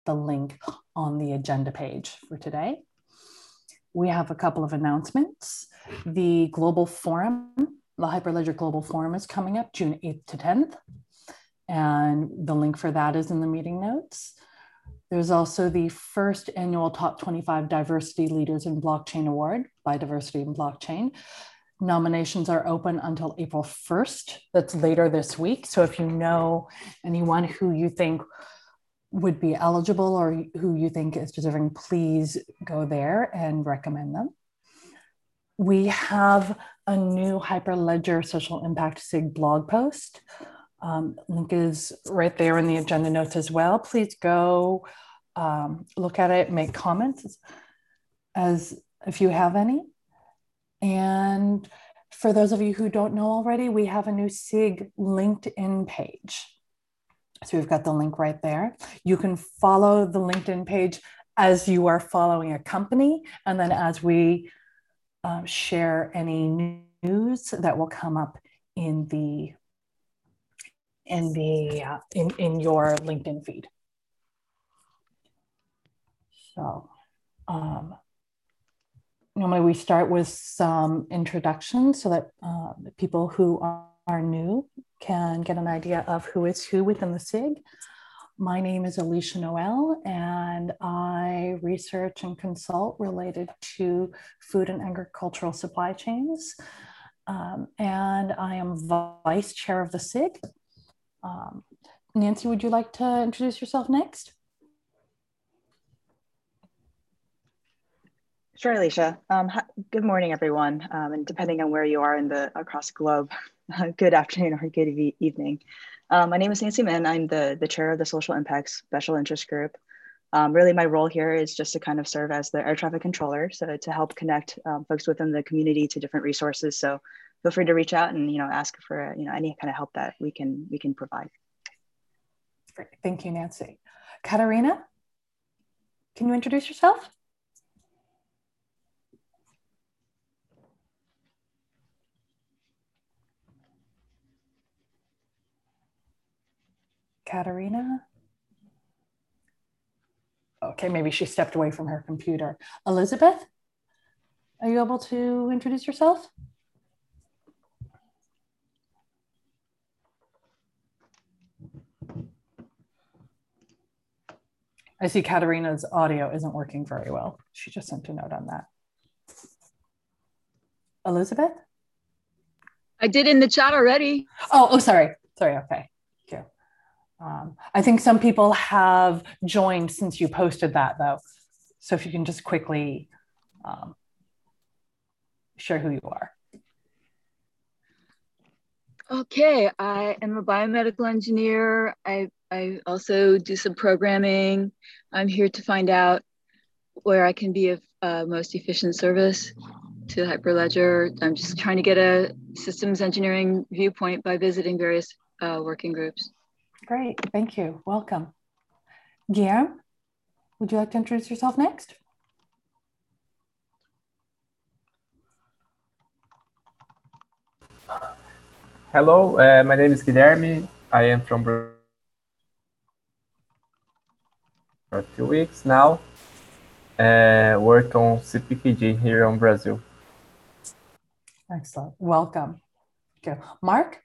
the link on the agenda page for today. We have a couple of announcements. The Global Forum, the Hyperledger Global Forum is coming up June 8th to 10th. And the link for that is in the meeting notes. There's also the first annual Top 25 Diversity Leaders in Blockchain Award by Diversity in Blockchain. Nominations are open until April 1st. That's later this week. So if you know anyone who you think would be eligible or who you think is deserving, please go there and recommend them. We have a new Hyperledger Social Impact SIG blog post. Link is right there in the agenda notes as well. Please go look at it, make comments as if you have any. And for those of you who don't know already, we have a new SIG LinkedIn page. So we've got the link right there. You can follow the LinkedIn page as you are following a company, and then as we share any news that will come up in your LinkedIn feed. So normally we start with some introductions so that people who are new can get an idea of who is who within the SIG. My name is Alicia Noel, and I research and consult related to food and agricultural supply chains. And I am vice chair of the SIG. Nancy, would you like to introduce yourself next? Sure, Alicia. Good morning, everyone. And depending on where you are across the globe, good afternoon or good evening. My name is Nancy Min. I'm the chair of the Social Impacts Special Interest Group. Really, my role here is just to kind of serve as the air traffic controller, so to help connect folks within the community to different resources. So feel free to reach out and ask for any kind of help that we can provide. Great. Thank you, Nancy. Katarina, can you introduce yourself? Katarina? Okay, maybe she stepped away from her computer. Elizabeth, are you able to introduce yourself? I see Katarina's audio isn't working very well. She just sent a note on that. Elizabeth? I did in the chat already. Oh, sorry. Sorry, okay. Thank you. I think some people have joined since you posted that though. So if you can just quickly share who you are. Okay, I am a biomedical engineer. I also do some programming. I'm here to find out where I can be of most efficient service to Hyperledger. I'm just trying to get a systems engineering viewpoint by visiting various working groups. Great, thank you, welcome. Guillermo, would you like to introduce yourself next? Hello, my name is Guilherme. I am from Brazil for a few weeks now. Work on CPKG here in Brazil. Excellent, welcome. Okay. Mark?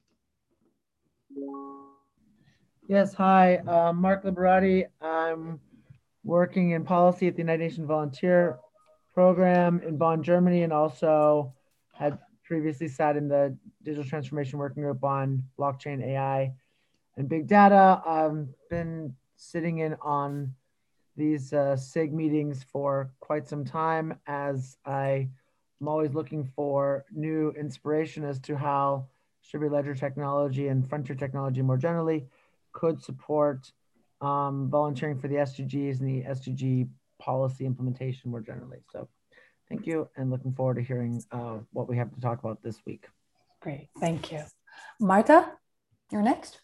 Yes, hi, Mark Liberati. I'm working in policy at the United Nations Volunteer Program in Bonn, Germany, and also had previously sat in the Digital Transformation Working Group on blockchain, AI, and big data. I've been sitting in on these SIG meetings for quite some time, as I'm always looking for new inspiration as to how distributed ledger technology and frontier technology more generally could support volunteering for the SDGs and the SDG policy implementation more generally. So thank you, and looking forward to hearing what we have to talk about this week. Great, thank you. Marta, you're next.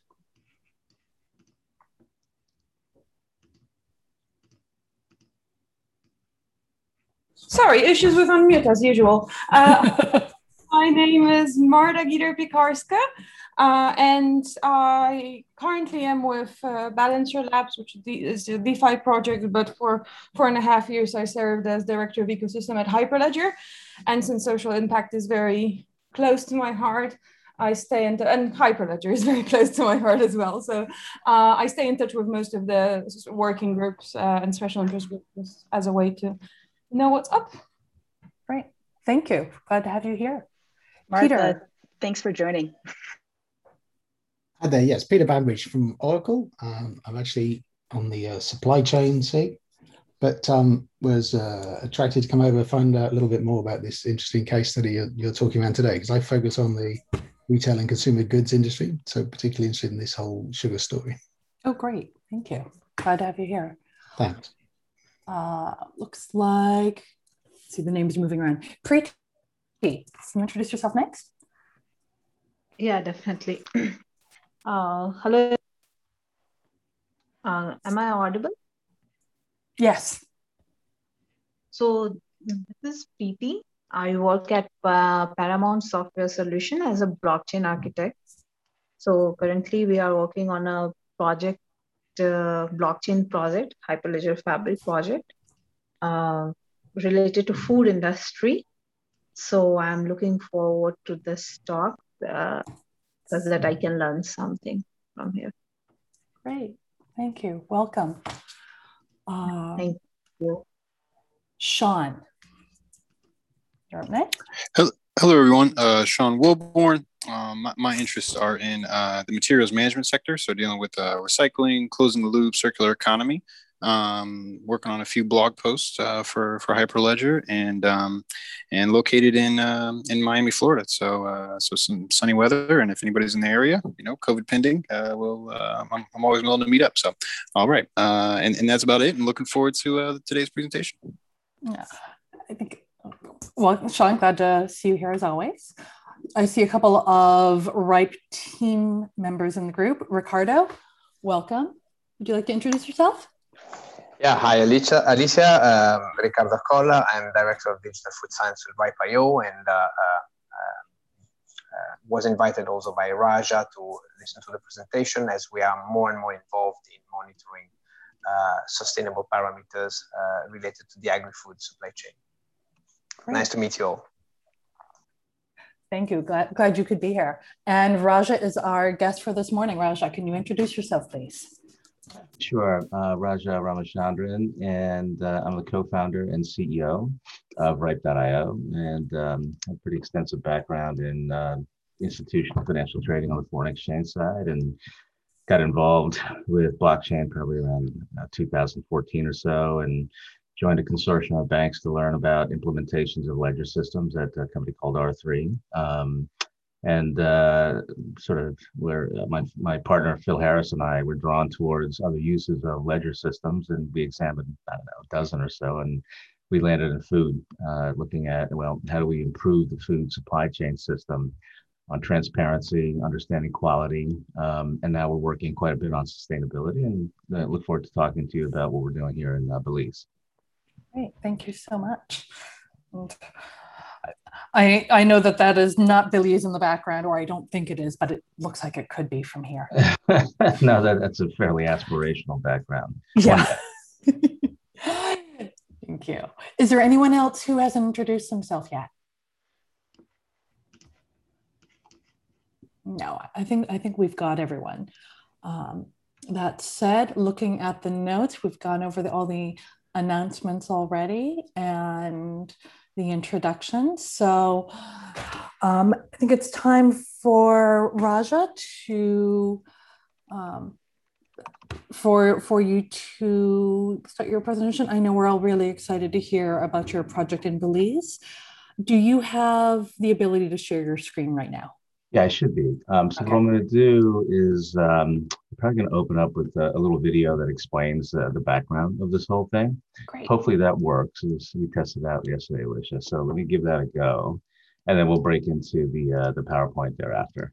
Sorry, issues with unmute as usual. My name is Marta Gider-Pikarska, and I currently am with Balancer Labs, which is a DeFi project, but for 4.5 years I served as Director of Ecosystem at Hyperledger. And since social impact is very close to my heart, I stay in, and Hyperledger is very close to my heart as well. So I stay in touch with most of the working groups and special interest groups as a way to know what's up. Great, thank you. Glad to have you here. Martha, Peter. Thanks for joining. Hi there, yes, Peter Bandridge from Oracle. I'm actually on the supply chain seat, but was attracted to come over and find out a little bit more about this interesting case study you're talking about today, because I focus on the retail and consumer goods industry, so particularly interested in this whole sugar story. Oh, great. Thank you. Glad to have you here. Thanks. Looks like, see the names moving around. Preeti, can you introduce yourself next? Yeah, definitely. Hello. Am I audible? Yes. So this is Preeti. I work at Paramount Software Solution as a blockchain architect. So currently we are working on a project, blockchain project, Hyperledger Fabric project, related to food industry. So I'm looking forward to this talk so that I can learn something from here. Great, thank you. Welcome. Thank you. Sean, you're up next. Hello, everyone. Sean Wilborn. My interests are in the materials management sector, so dealing with recycling, closing the loop, circular economy. Working on a few blog posts for Hyperledger, and located in Miami, Florida. So some sunny weather, and if anybody's in the area, COVID pending, I'm always willing to meet up. So, all right, and that's about it. I'm looking forward to today's presentation. Yeah, I think. Well, Sean, glad to see you here as always. I see a couple of RIPE team members in the group. Ricardo, welcome. Would you like to introduce yourself? Yeah, hi, Alicia. Ricardo Colla. I'm Director of Digital Food Science with RIPE.io, and was invited also by Raja to listen to the presentation, as we are more and more involved in monitoring sustainable parameters related to the agri-food supply chain. Great. Nice to meet you all. Thank you. Glad you could be here. And Raja is our guest for this morning. Raja, can you introduce yourself, please? Sure. Raja Ramachandran, and I'm the co-founder and CEO of RIPE.io, and have a pretty extensive background in institutional financial trading on the foreign exchange side, and got involved with blockchain probably around 2014 or so, and joined a consortium of banks to learn about implementations of ledger systems at a company called R3. And sort of where my partner Phil Harris and I were drawn towards other uses of ledger systems, and we examined, I don't know, a dozen or so, and we landed in food, looking at, well, how do we improve the food supply chain system on transparency, understanding quality, and now we're working quite a bit on sustainability, and look forward to talking to you about what we're doing here in Belize. Great, thank you so much. And I know that is not Belize in the background, or I don't think it is, but it looks like it could be from here. No, that's a fairly aspirational background. Yeah. Thank you. Is there anyone else who hasn't introduced himself yet? No, I think we've got everyone. That said, looking at the notes, we've gone over all the announcements already and the introduction. So I think it's time for Raja to for you to start your presentation. I know we're all really excited to hear about your project in Belize. Do you have the ability to share your screen right now? Yeah, I should be. So okay. What I'm going to do is I'm probably going to open up with a little video that explains the background of this whole thing. Great. Hopefully that works. We tested out yesterday, Alicia. So let me give that a go, and then we'll break into the PowerPoint thereafter.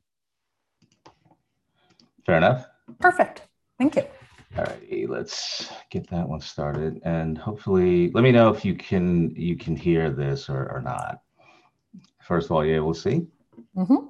Fair enough? Perfect. Thank you. All righty, let's get that one started, and hopefully, let me know if you can hear this or not. First of all, are you able to see? Mm-hmm.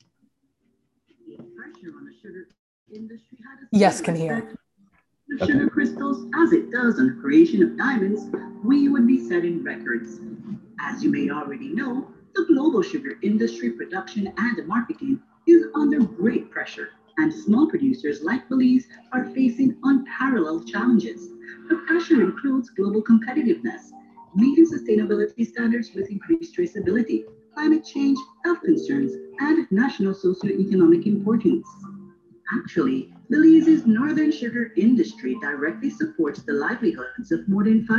Pressure on the sugar industry had a Yes, can hear. The sugar crystals as it does on the creation of diamonds, we would be setting records. As you may already know, the global sugar industry production and marketing is under great pressure, and small producers like Belize are facing unparalleled challenges. The pressure includes global competitiveness, meeting sustainability standards with increased traceability, climate change, health concerns, and national socioeconomic importance. Actually, Belize's northern sugar industry directly supports the livelihoods of more than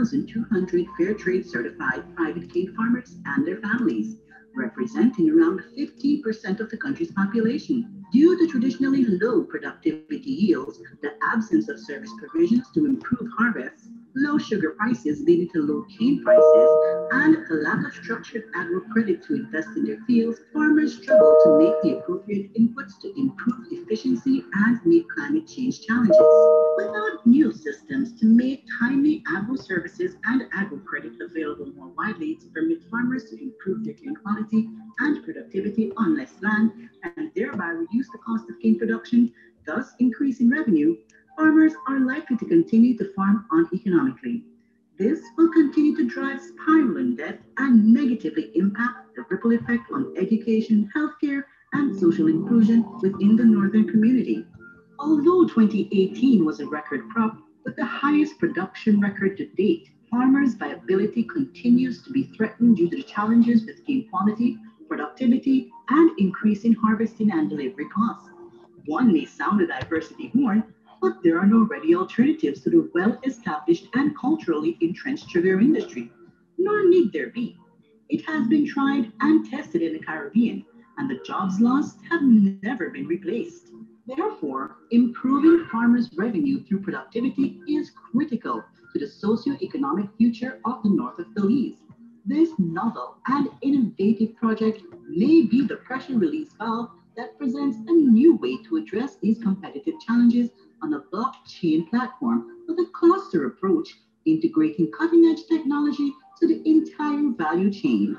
5,200 fair trade certified private cane farmers and their families, representing around 15% of the country's population. Due to traditionally low productivity yields, the absence of service provisions to improve harvests, low sugar prices leading to low cane prices, and a lack of structured agro credit to invest in their fields, farmers struggle to make the appropriate inputs to improve efficiency and meet climate change challenges. Without new systems to make timely agro services and agro credit available more widely to permit farmers to improve their cane quality and productivity on less land and thereby reduce the cost of cane production, thus increasing revenue, farmers are likely to continue to farm uneconomically. This will continue to drive spiraling debt and negatively impact the ripple effect on education, healthcare, and social inclusion within the northern community. Although 2018 was a record crop with the highest production record to date, farmers' viability continues to be threatened due to the challenges with cane quality, productivity, and increasing harvesting and delivery costs. One may sound a diversity horn, but there are no ready alternatives to the well-established and culturally entrenched sugar industry, nor need there be. It has been tried and tested in the Caribbean, and the jobs lost have never been replaced. Therefore, improving farmers' revenue through productivity is critical to the socio-economic future of the north of Belize. This novel and innovative project may be the pressure release valve that presents a new way to address these competitive challenges on a blockchain platform with a cluster approach, integrating cutting-edge technology to the entire value chain.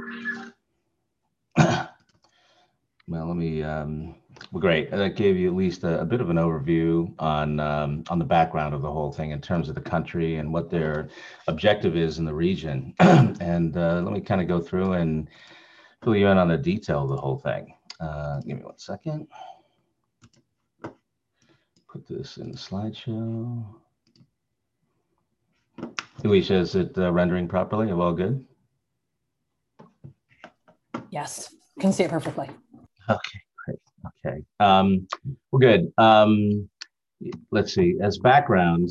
Well, well, great. That gave you at least a bit of an overview on the background of the whole thing in terms of the country and what their objective is in the region. And let me kind of go through and fill you in on the detail of the whole thing. Give me 1 second. Put this in the slideshow. Alicia, is it rendering properly? All good? Yes, can see it perfectly. Okay, great. Okay. Well, good. Let's see. As background,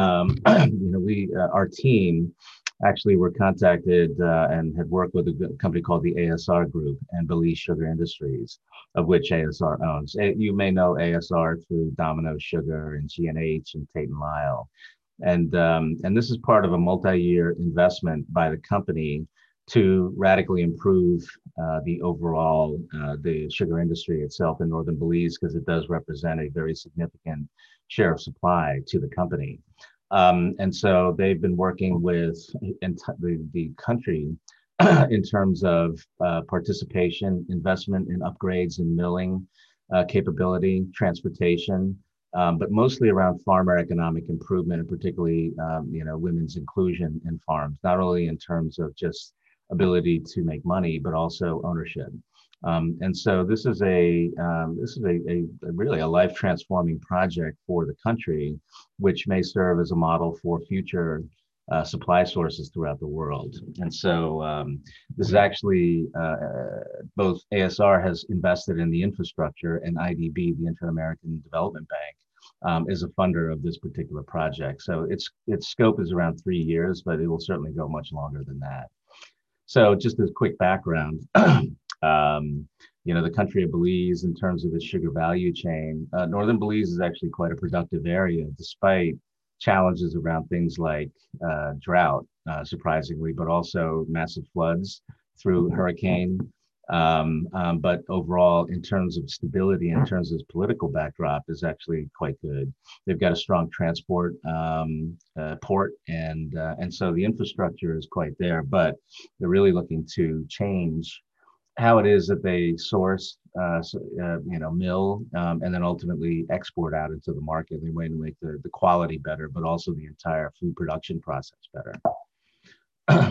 our team actually were contacted and had worked with a company called the ASR Group and Belize Sugar Industries, of which ASR owns. You may know ASR through Domino Sugar and G&H and Tate & Lyle. And this is part of a multi-year investment by the company to radically improve the overall the sugar industry itself in northern Belize, because it does represent a very significant share of supply to the company. And so they've been working with the country in terms of participation, investment in upgrades in milling capability, transportation, but mostly around farmer economic improvement, and particularly women's inclusion in farms, not only in terms of just ability to make money, but also ownership. And so this is a really a life transforming project for the country, which may serve as a model for future supply sources throughout the world. And so this is actually both ASR has invested in the infrastructure, and IDB, the Inter-American Development Bank, is a funder of this particular project. So its scope is around 3 years, but it will certainly go much longer than that. So just as quick background, the country of Belize, in terms of its sugar value chain, northern Belize is actually quite a productive area, despite challenges around things like drought, surprisingly, but also massive floods through hurricane. But overall, in terms of stability, in terms of its political backdrop, is actually quite good. They've got a strong transport port, and so the infrastructure is quite there. But they're really looking to change how it is that they source, mill, and then ultimately export out into the market. They want to make the quality better, but also the entire food production process better.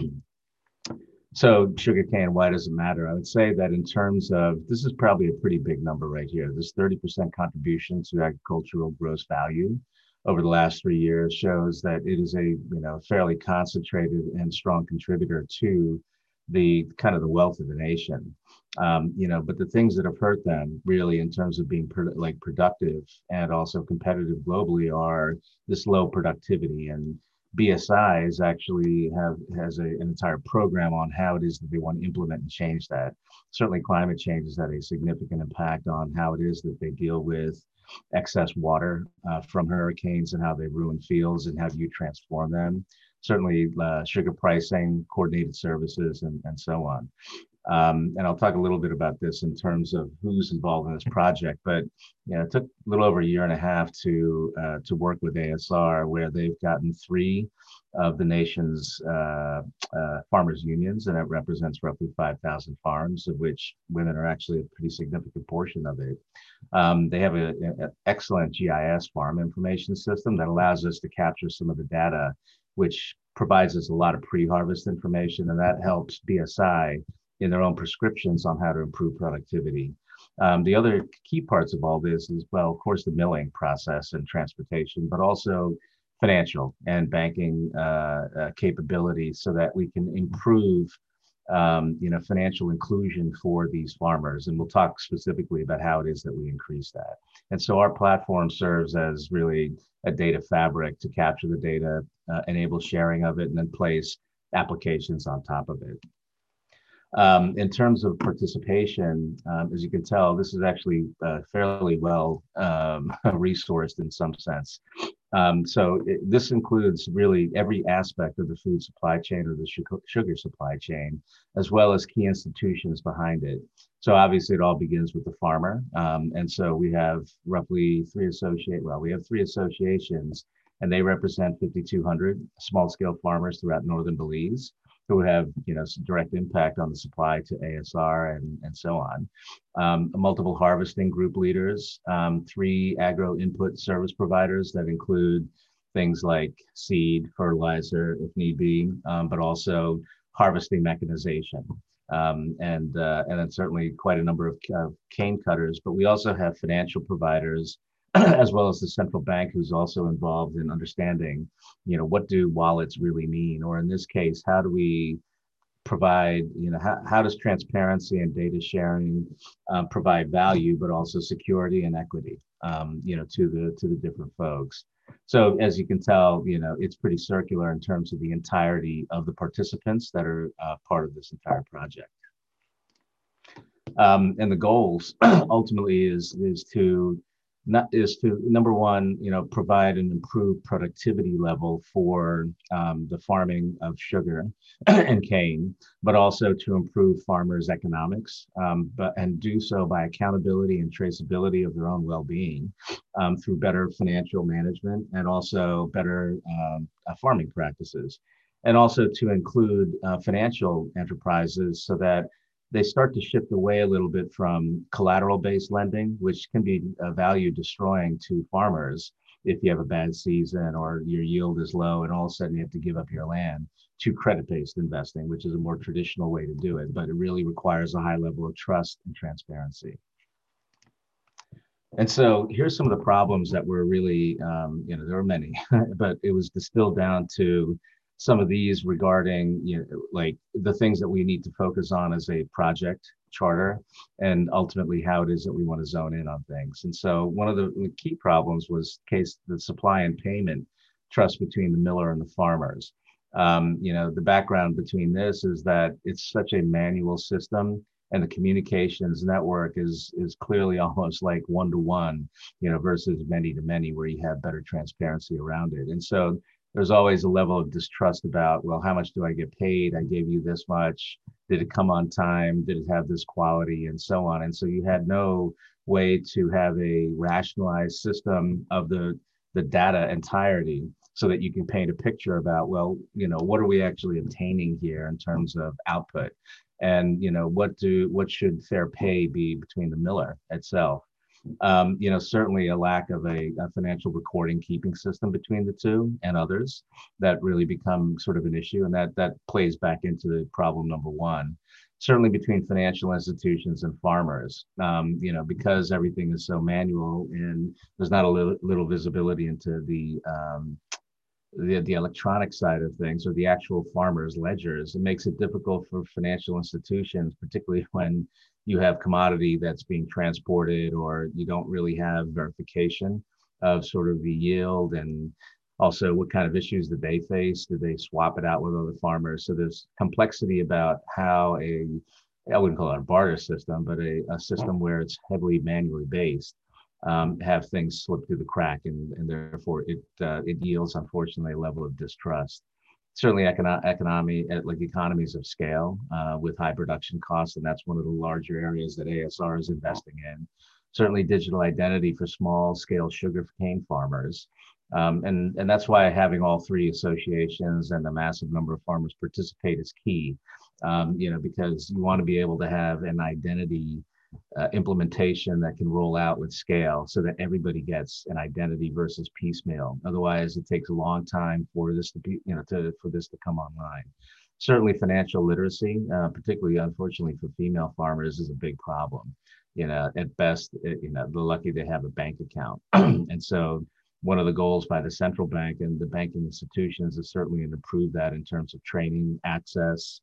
So sugarcane, why does it matter? I would say that in terms of, this is probably a pretty big number right here. This 30% contribution to agricultural gross value over the last 3 years shows that it is a fairly concentrated and strong contributor to the kind of the wealth of the nation. But the things that have hurt them really in terms of being productive and also competitive globally are this low productivity. And BSI is actually has an entire program on how it is that they want to implement and change that. Certainly climate change has had a significant impact on how it is that they deal with excess water from hurricanes and how they ruin fields and how do you transform them. Certainly sugar pricing, coordinated services, and so on. And I'll talk a little bit about this in terms of who's involved in this project, but it took a little over a year and a half to work with ASR, where they've gotten 3 of the nation's farmers unions, and that represents roughly 5,000 farms, of which women are actually a pretty significant portion of it. They have an excellent GIS farm information system that allows us to capture some of the data, which provides us a lot of pre-harvest information, and that helps BSI in their own prescriptions on how to improve productivity. The other key parts of all this is, well, of course, the milling process and transportation, but also financial and banking capability so that we can improve financial inclusion for these farmers. And we'll talk specifically about how it is that we increase that. And so our platform serves as really a data fabric to capture the data, enable sharing of it, and then place applications on top of it. In terms of participation, as you can tell, this is actually fairly well resourced in some sense. This includes really every aspect of the food supply chain or the sugar supply chain, as well as key institutions behind it. So obviously it all begins with the farmer. And so we have roughly 3 associations, and they represent 5,200 small-scale farmers throughout northern Belize, who have direct impact on the supply to ASR and so on. Multiple harvesting group leaders, 3 agro input service providers that include things like seed, fertilizer, if need be, but also harvesting mechanization. And then certainly quite a number of cane cutters, but we also have financial providers as well as the central bank, who's also involved in understanding, what do wallets really mean? Or in this case, how do we provide, how does transparency and data sharing provide value, but also security and equity, to the different folks. So as you can tell, it's pretty circular in terms of the entirety of the participants that are part of this entire project. And the goals ultimately is to number one, provide an improved productivity level for the farming of sugar and cane, but also to improve farmers' economics, and do so by accountability and traceability of their own well-being through better financial management and also better farming practices, and also to include financial enterprises so that they start to shift away a little bit from collateral-based lending, which can be value destroying to farmers if you have a bad season or your yield is low and all of a sudden you have to give up your land, to credit-based investing, which is a more traditional way to do it, but it really requires a high level of trust and transparency. And so here's some of the problems that were really, there were many, but it was distilled down to some of these regarding, like the things that we need to focus on as a project charter, and ultimately how it is that we want to zone in on things. And so one of the key problems was the supply and payment trust between the miller and the farmers. The background between this is that it's such a manual system, and the communications network is clearly almost like one-to-one, versus many-to-many, where you have better transparency around it. And so there's always a level of distrust about, well, how much do I get paid? I gave you this much. Did it come on time? Did it have this quality? And so on. And so you had no way to have a rationalized system of the data entirety so that you can paint a picture about, well, what are we actually obtaining here in terms of output? And, what should fair pay be between the miller itself? Certainly a lack of a financial recording keeping system between the two and others that really become sort of an issue. And that plays back into the problem number one. Certainly between financial institutions and farmers, because everything is so manual and there's not a little visibility into the electronic side of things or the actual farmers' ledgers, it makes it difficult for financial institutions, particularly when you have commodity that's being transported or you don't really have verification of sort of the yield, and also what kind of issues did they face? Did they swap it out with other farmers? So there's complexity about how I wouldn't call it a barter system, but a system where it's heavily manually based, have things slip through the crack, and therefore it yields, unfortunately, a level of distrust. Certainly economies of scale with high production costs, and that's one of the larger areas that ASR is investing in. Certainly digital identity for small scale sugarcane farmers. And that's why having all three associations and the massive number of farmers participate is key, because you want to be able to have an identity implementation that can roll out with scale so that everybody gets an identity versus piecemeal. Otherwise, it takes a long time for this to be, for this to come online. Certainly financial literacy, particularly unfortunately for female farmers, is a big problem. At best, they're lucky they have a bank account. And so one of the goals by the central bank and the banking institutions is certainly to improve that in terms of training, access,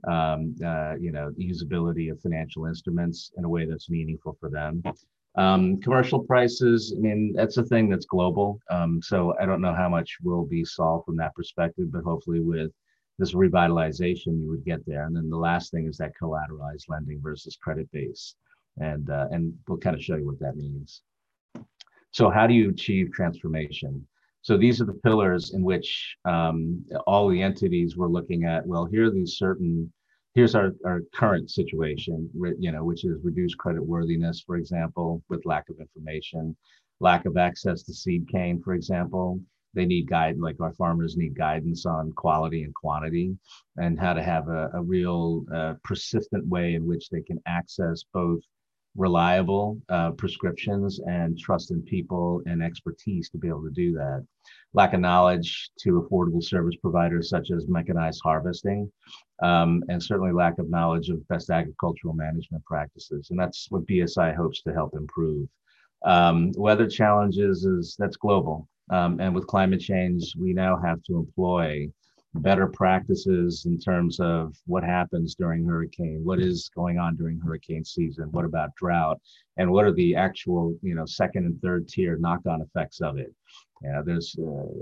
usability of financial instruments in a way that's meaningful for them. Commercial prices, that's a thing that's global. So I don't know how much will be solved from that perspective, but hopefully with this revitalization, you would get there. And then the last thing is that collateralized lending versus credit base. And we'll kind of show you what that means. So how do you achieve transformation? So these are the pillars in which all the entities were looking at, well, here's our current situation, which is reduced credit worthiness, for example, with lack of information, lack of access to seed cane, for example. They need guidance, like our farmers need guidance on quality and quantity, and how to have a real persistent way in which they can access both reliable prescriptions and trust in people and expertise to be able to do that. Lack of knowledge to affordable service providers such as mechanized harvesting, and certainly lack of knowledge of best agricultural management practices. And that's what BSI hopes to help improve. Weather challenges, that's global. And with climate change, we now have to employ better practices in terms of what happens during hurricane, what is going on during hurricane season, what about drought, and what are the actual, second and third tier knock-on effects of it. There's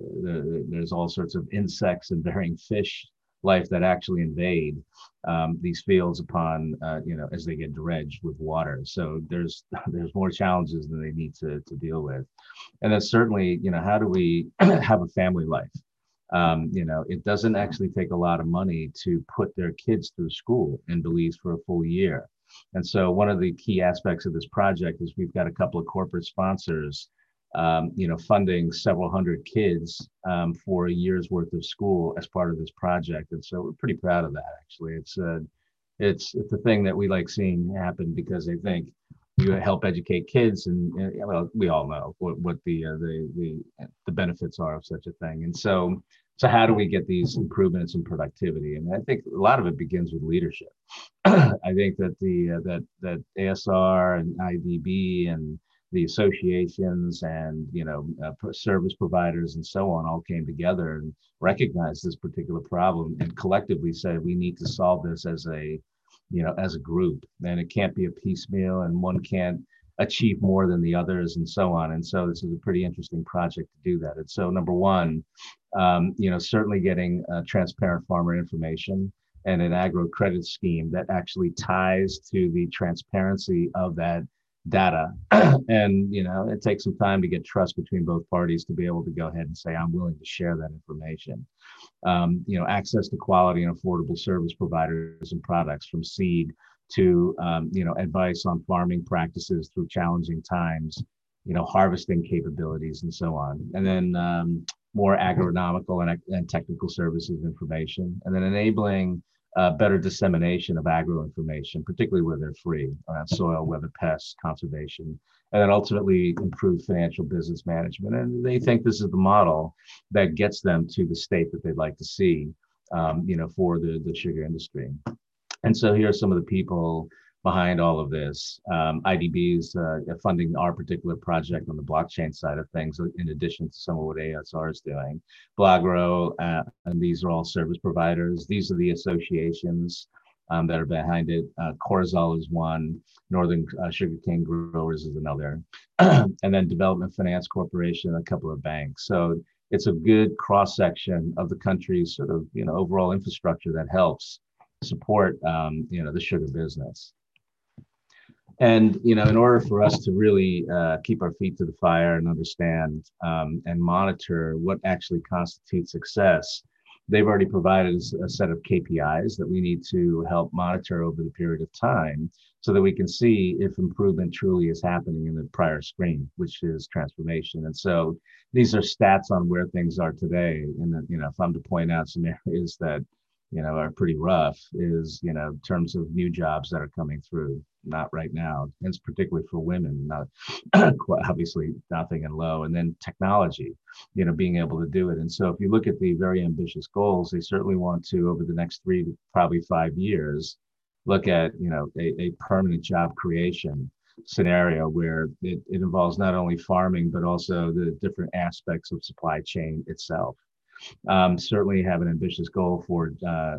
all sorts of insects and varying fish life that actually invade these fields upon, as they get dredged with water. So there's more challenges than they need to deal with. And then certainly, how do we have a family life? It doesn't actually take a lot of money to put their kids through school in Belize for a full year. And so one of the key aspects of this project is we've got a couple of corporate sponsors, funding several hundred kids for a year's worth of school as part of this project. And so we're pretty proud of that, actually. It's a thing that we like seeing happen because I think you help educate kids, and well, we all know what the benefits are of such a thing. And so how do we get these improvements in productivity? And I think a lot of it begins with leadership. I think that that ASR and IDB and the associations and service providers and so on all came together and recognized this particular problem and collectively said we need to solve this as a group, and it can't be a piecemeal, and one can't achieve more than the others and so on. And so this is a pretty interesting project to do that. And so number one, certainly getting transparent farmer information and an agro credit scheme that actually ties to the transparency of that data. And, it takes some time to get trust between both parties to be able to go ahead and say, I'm willing to share that information. Access to quality and affordable service providers and products from seed to, advice on farming practices through challenging times, harvesting capabilities and so on. And then more agronomical and technical services information, and then enabling better dissemination of agro information, particularly where they're free, around soil, weather, pests, conservation, and then ultimately improve financial business management. And they think this is the model that gets them to the state that they'd like to see, for the sugar industry. And so here are some of the people behind all of this. IDB is funding our particular project on the blockchain side of things, in addition to some of what ASR is doing. Blagro, and these are all service providers. These are the associations that are behind it. Corazal is one, Northern Sugarcane Growers is another, and then Development Finance Corporation, a couple of banks. So it's a good cross-section of the country's sort of, overall infrastructure that helps support, the sugar business. And, in order for us to really keep our feet to the fire and understand and monitor what actually constitutes success, they've already provided a set of KPIs that we need to help monitor over the period of time so that we can see if improvement truly is happening in the prior screen, which is transformation. And so these are stats on where things are today. And that, if I'm to point out some areas that, are pretty rough is, in terms of new jobs that are coming through, not right now. And it's particularly for women, not obviously nothing and low. And then technology, being able to do it. And so if you look at the very ambitious goals, they certainly want to, over the next 3 to probably 5 years, look at, a permanent job creation scenario where it involves not only farming, but also the different aspects of supply chain itself. Certainly have an ambitious goal for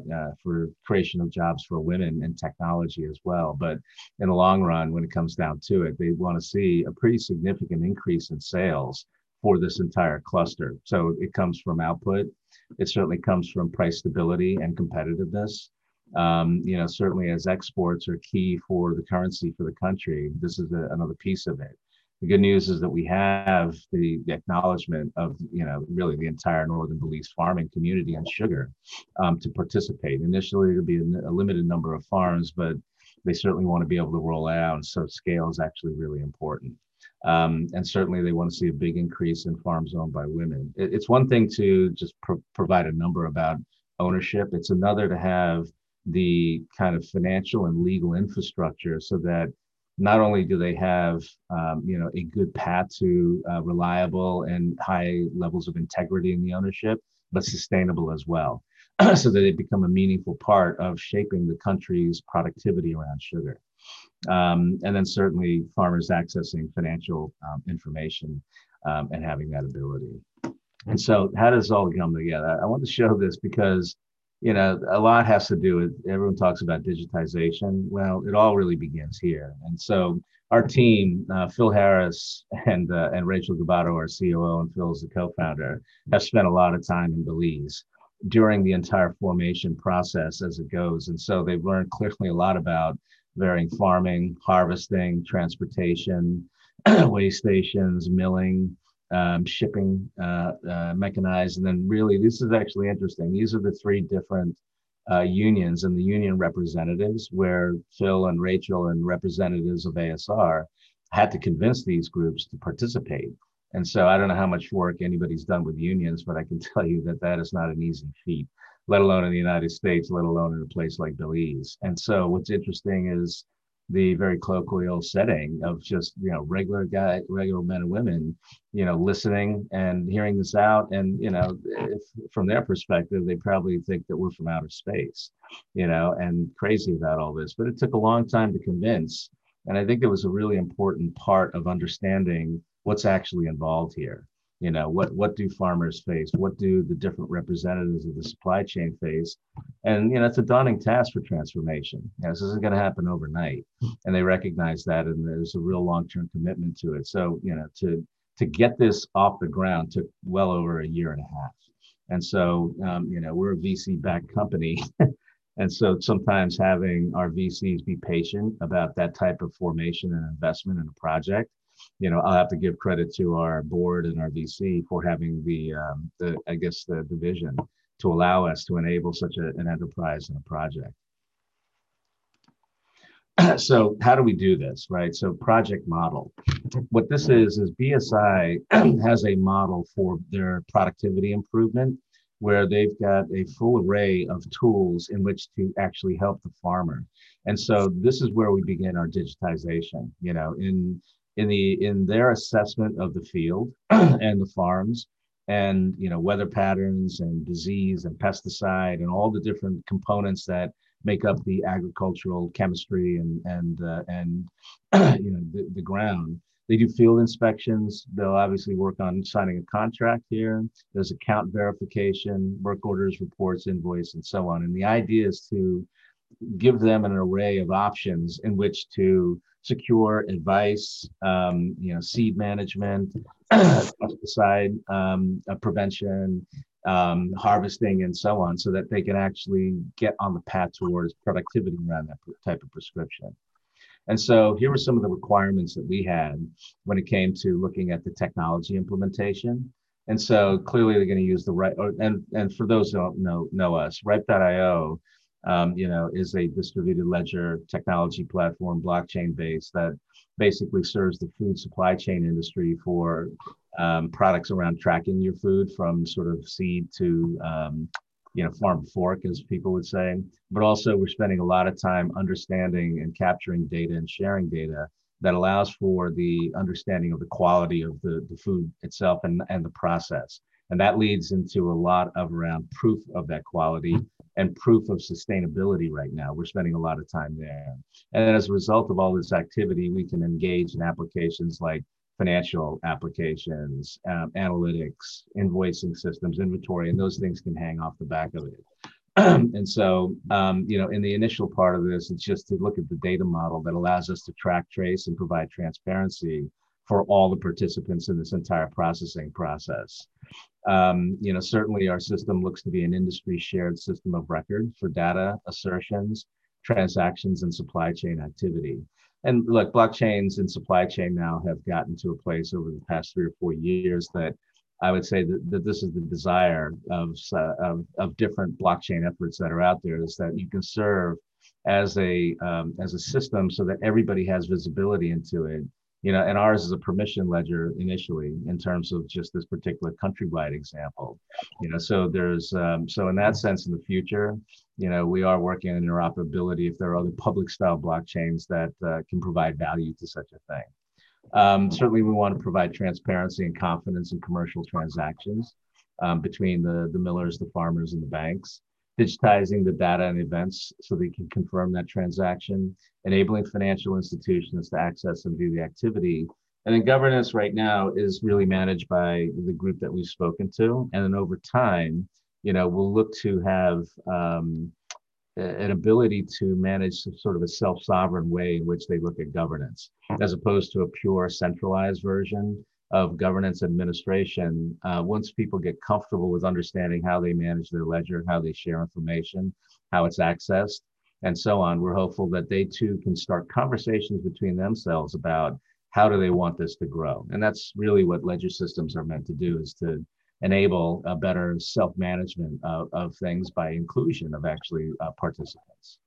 creation of jobs for women in technology as well. But in the long run, when it comes down to it, they want to see a pretty significant increase in sales for this entire cluster. So it comes from output. It certainly comes from price stability and competitiveness. Certainly as exports are key for the currency for the country, this is another piece of it. The good news is that we have the acknowledgement of, really the entire Northern Belize farming community and sugar to participate. Initially, it'll be a limited number of farms, but they certainly want to be able to roll out. And so scale is actually really important. And certainly they want to see a big increase in farms owned by women. It's one thing to just provide a number about ownership. It's another to have the kind of financial and legal infrastructure so that not only do they have, a good path to reliable and high levels of integrity in the ownership, but sustainable as well, so that they become a meaningful part of shaping the country's productivity around sugar. And then certainly farmers accessing financial information and having that ability. And so how does it all come together? I want to show this because a lot has to do with, everyone talks about digitization. Well, it all really begins here. And so our team, Phil Harris and Rachel Gabato, our COO, and Phil is the co-founder, have spent a lot of time in Belize during the entire formation process as it goes. And so they've learned clearly a lot about varying farming, harvesting, transportation, weigh stations, milling, shipping, mechanized. And then really, this is actually interesting. These are the 3 different unions and the union representatives where Phil and Rachel and representatives of ASR had to convince these groups to participate. And so I don't know how much work anybody's done with unions, but I can tell you that that is not an easy feat, let alone in the United States, let alone in a place like Belize. And so what's interesting is the very colloquial setting of just, regular men and women, listening and hearing this out. And, if, from their perspective, they probably think that we're from outer space, and crazy about all this. But it took a long time to convince. And I think it was a really important part of understanding what's actually involved here. What do farmers face? What do the different representatives of the supply chain face? And, it's a daunting task for transformation. This isn't going to happen overnight. And they recognize that, and there's a real long-term commitment to it. So, to get this off the ground took well over a year and a half. And so, we're a VC-backed company. And so sometimes having our VCs be patient about that type of formation and investment in a project, I'll have to give credit to our board and our VC for having the vision to allow us to enable such an enterprise and a project. So how do we do this, right? So project model. What this is BSI has a model for their productivity improvement where they've got a full array of tools in which to actually help the farmer. And so this is where we begin our digitization, you know, in their assessment of the field and the farms and, you know, weather patterns and disease and pesticide and all the different components that make up the agricultural chemistry and you know, the ground. They do field inspections. They'll obviously work on signing a contract here. There's account verification, work orders, reports, invoice, and so on. And the idea is to give them an array of options in which to secure advice, you know, seed management, pesticide prevention, harvesting, and so on, so that they can actually get on the path towards productivity around that type of prescription. And so here were some of the requirements that we had when it came to looking at the technology implementation. And so clearly they're going to use the right, and for those who don't know us, Ripe.io, you know, is a distributed ledger technology platform, blockchain based, that basically serves the food supply chain industry for products around tracking your food from sort of seed to you know, farm to fork, as people would say. But also we're spending a lot of time understanding and capturing data and sharing data that allows for the understanding of the quality of the food itself and the process. And that leads into a lot of around proof of that quality and proof of sustainability right now. We're spending a lot of time there. And as a result of all this activity, we can engage in applications like financial applications, analytics, invoicing systems, inventory, and those things can hang off the back of it. And so, you know, in the initial part of this, it's just to look at the data model that allows us to track, trace, and provide transparency for all the participants in this entire processing process. You know, certainly our system looks to be an industry shared system of record for data, assertions, transactions, and supply chain activity. And look, blockchains and supply chain now have gotten to a place over the past 3 or 4 years that I would say that this is the desire of different blockchain efforts that are out there, is that you can serve as a system so that everybody has visibility into it. You know, and ours is a permission ledger initially in terms of just this particular countrywide example. You know, so there's so in that sense, in the future, you know, we are working on interoperability if there are other public style blockchains that can provide value to such a thing. Certainly, we want to provide transparency and confidence in commercial transactions between the millers, the farmers, and the banks. Digitizing the data and events so they can confirm that transaction, enabling financial institutions to access and view the activity. And then governance right now is really managed by the group that we've spoken to. And then over time, you know, we'll look to have an ability to manage sort of a self-sovereign way in which they look at governance, as opposed to a pure centralized version of governance administration. Once people get comfortable with understanding how they manage their ledger, how they share information, how it's accessed, and so on, we're hopeful that they too can start conversations between themselves about how do they want this to grow. And that's really what ledger systems are meant to do, is to enable a better self-management of things by inclusion of actually participants.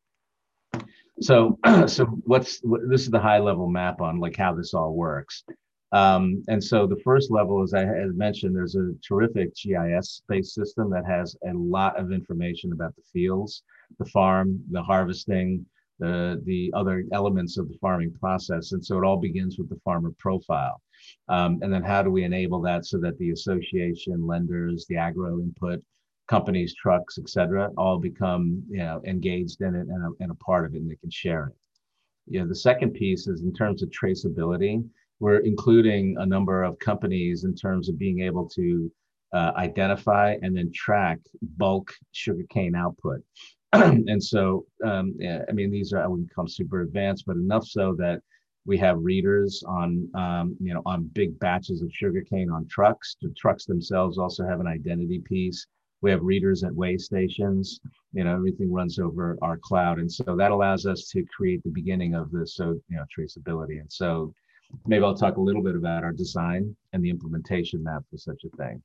So, this is the high level map on like how this all works. And so the first level, as I had mentioned, there's a terrific GIS-based system that has a lot of information about the fields, the farm, the harvesting, the other elements of the farming process. And so it all begins with the farmer profile. And then how do we enable that so that the association, lenders, the agro input, companies, trucks, et cetera, all become, you know, engaged in it and a part of it, and they can share it. You know, the second piece is in terms of traceability. We're including a number of companies in terms of being able to identify and then track bulk sugarcane output. And so, yeah, I mean, these are, I wouldn't call them super advanced, but enough so that we have readers on, you know, on big batches of sugarcane on trucks. The trucks themselves also have an identity piece. We have readers at weigh stations. You know, everything runs over our cloud. And so that allows us to create the beginning of this, so, you know, traceability. And so maybe I'll talk a little bit about our design and the implementation map for such a thing.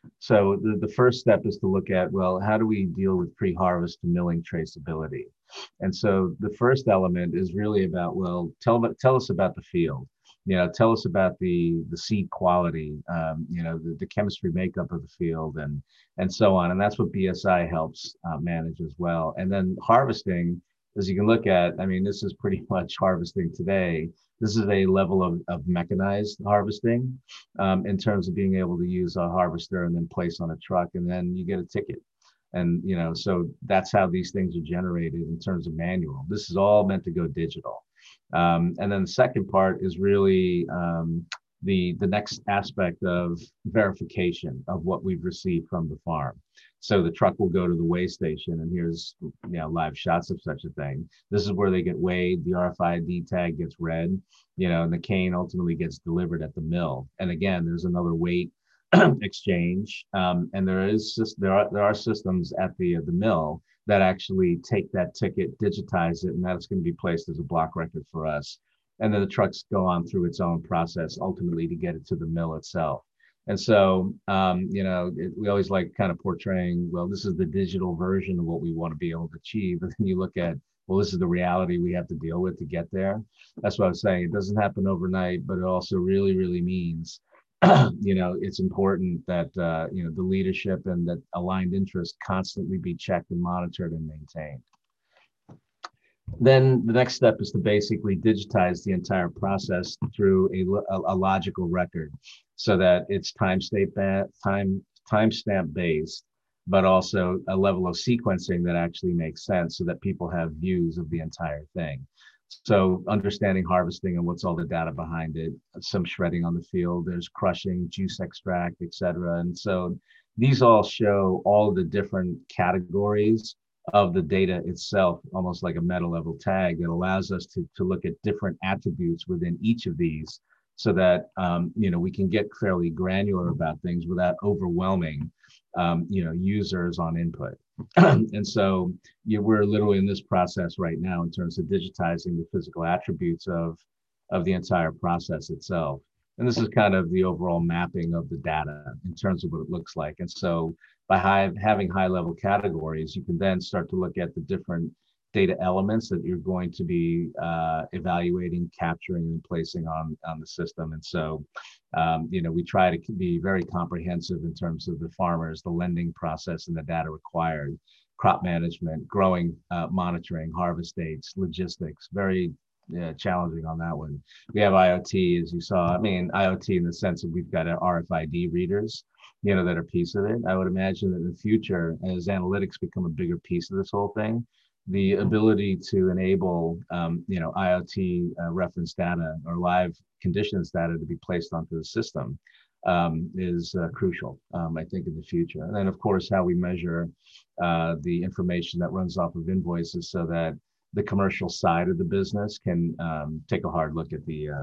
So the first step is to look at, well, how do we deal with pre-harvest to milling traceability? And so the first element is really about, well, tell us about the field. Tell us about the seed quality, the chemistry makeup of the field, and so on. And that's what BSI helps manage as well. And then harvesting, as you can look at, I mean, this is pretty much harvesting today. This is a level of mechanized harvesting in terms of being able to use a harvester and then place on a truck, and then you get a ticket. And, so that's how these things are generated in terms of manual. This is all meant to go digital. And then the second part is really the next aspect of verification of what we've received from the farm. So the truck will go to the weigh station, and here's live shots of such a thing. This is where they get weighed. The RFID tag gets read, and the cane ultimately gets delivered at the mill. And again, there's another weight exchange, and there are systems at the mill that actually take that ticket, digitize it, and that's going to be placed as a block record for us. And then the trucks go on through its own process ultimately to get it to the mill itself. And so, we always like kind of portraying, well, this is the digital version of what we want to be able to achieve. And then you look at, well, this is the reality we have to deal with to get there. That's what I was saying. It doesn't happen overnight, but it also really, really means it's important that, the leadership and that aligned interests constantly be checked and monitored and maintained. Then the next step is to basically digitize the entire process through a logical record so that it's timestamp based, but also a level of sequencing that actually makes sense so that people have views of the entire thing. So understanding harvesting and what's all the data behind it, some shredding on the field, there's crushing, juice extract, et cetera. And so these all show all the different categories of the data itself, almost like a meta level tag that allows us to look at different attributes within each of these so that, we can get fairly granular about things without overwhelming, users on input. And so we're literally in this process right now in terms of digitizing the physical attributes of the entire process itself. And this is kind of the overall mapping of the data in terms of what it looks like. And so by having high level categories, you can then start to look at the different data elements that you're going to be evaluating, capturing, and placing on the system. And so, we try to be very comprehensive in terms of the farmers, the lending process, and the data required, crop management, growing, monitoring, harvest dates, logistics, very challenging on that one. We have IoT, as you saw. I mean, IoT in the sense that we've got RFID readers, that are a piece of it. I would imagine that in the future, as analytics become a bigger piece of this whole thing, the ability to enable, IoT reference data or live conditions data to be placed onto the system is crucial, I think, in the future. And then, of course, how we measure the information that runs off of invoices so that the commercial side of the business can take a hard look at the